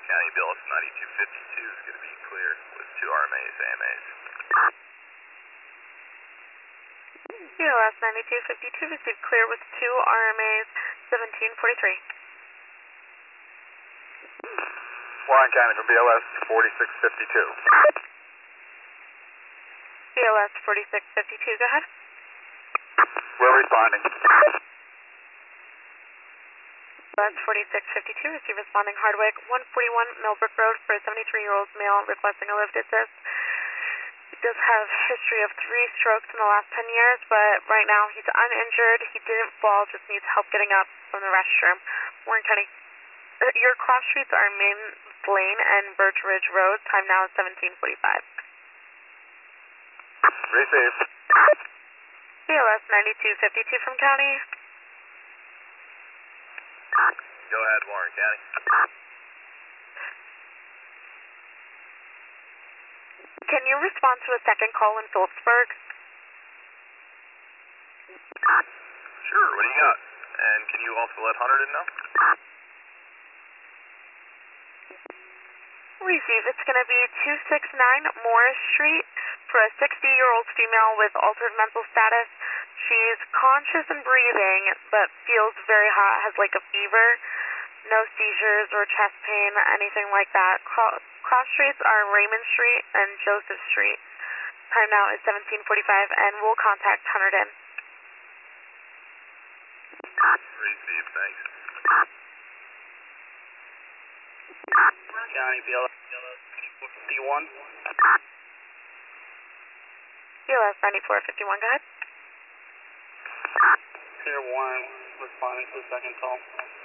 County, BLS 9252 is going to be clear with 2 RMAs, AMAs. BLS 9252 received clear with 2 RMAs, 1743. Warren County from BLS 4652. BLS 4652, go ahead. We're responding. BLS 4652, receive responding Hardwick, 141 Millbrook Road for a 73-year-old male requesting a lift assist. He does have history of 3 strokes in the last 10 years, but right now he's uninjured. He didn't fall, just needs help getting up from the restroom. Warren County, your cross streets are Main Lane and Birch Ridge Road. Time now is 17:45. Receive. BLS 9252 from County. Go ahead, Warren County. Can you respond to a second call in Phillipsburg? Sure, what do you got? And can you also let Hunterdon know? Receive. It's going to be 269 Morris Street for a 60-year-old female with altered mental status. She's conscious and breathing, but feels very hot, has like a fever, no seizures or chest pain, anything like that. Cross streets are Raymond Street and Joseph Street. Time now is 17:45, and we'll contact Hunterdon. Receive, thanks. County, BLS 9451. BLS 9451, go ahead. Clear Warren, responding to the second call.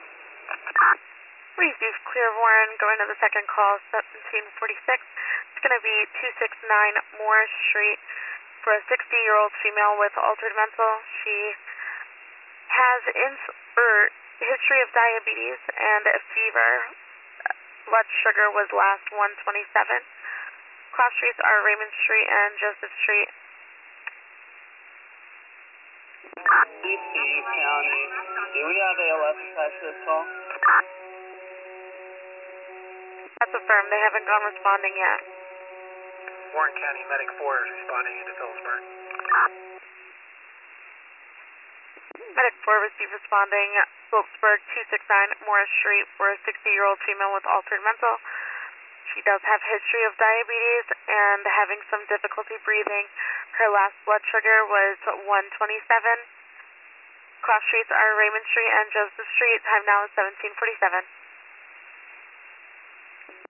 Receive clear Warren, going to the second call, 1746. It's going to be 269 Morris Street for a 60-year-old female with altered mental. She has history of diabetes and a fever. Blood sugar was last 127. Cross streets are Raymond Street and Joseph Street. DC County, do we have ALS attached to this call? That's affirmed. They haven't gone responding yet. Warren County Medic 4 is responding into Phillipsburg. Medic 4 received responding Phillipsburg 269 Morris Street for a 60-year-old female with altered mental. She does have history of diabetes and having some difficulty breathing. Her last blood sugar was 127. Cross streets are Raymond Street and Joseph Street. Time now is 17:47.